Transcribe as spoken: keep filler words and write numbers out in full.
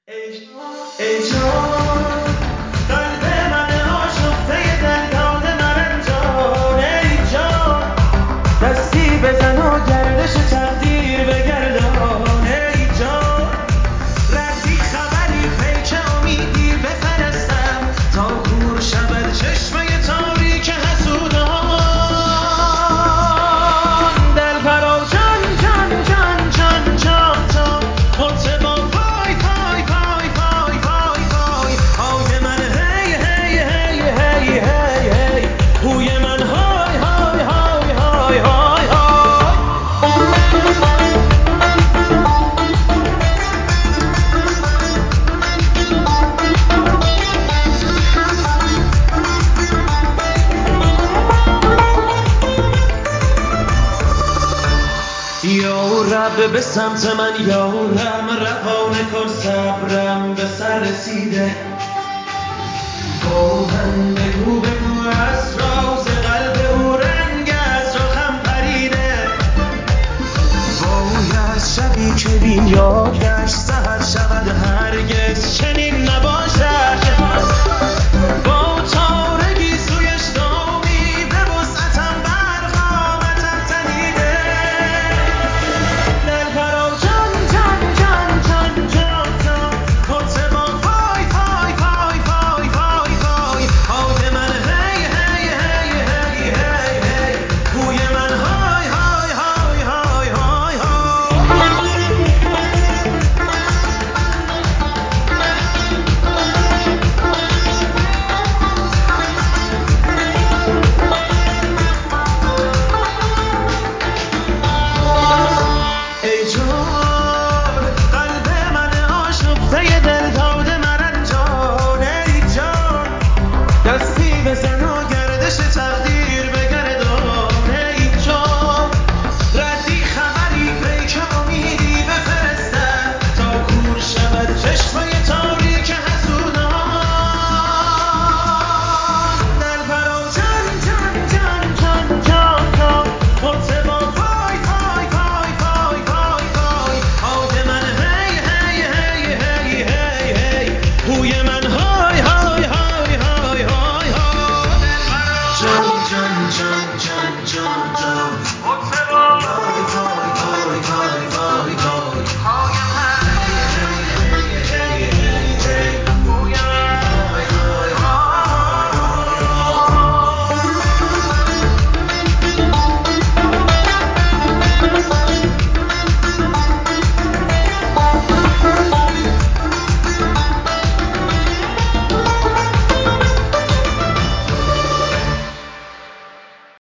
ای ای جان، قلب من آشفته دل داده مرنجان. ای جان، دستی بزن و گردش تقدیر بگردان. ای جان، ردی خبری پیچ امیدی بفرستم تا کور شود چشمه تاریک حسودان. دل پراکن جان جان جان جان جان، مطربا پای پای پای پای پای پای پای من هی هی هی هی هی هی، هوی من های های های های های های. یا رب به سمت من یارم، روانه کن صبرم به سر رسیده. با من بگو بگو از راز قلب او رنگ از رخم پریده. باید شبی که بی یادش سحر شود هرگز چنین نباشد. با تارگی سویش دامی به وسعتم برقامتم تنیده. دل پراکن جان جان جان جان جان، مطربا پای پای پای پای پای پای پای من هی هی هی هی هی هی، بوی من های های های های های ای جان، قلب من آشفته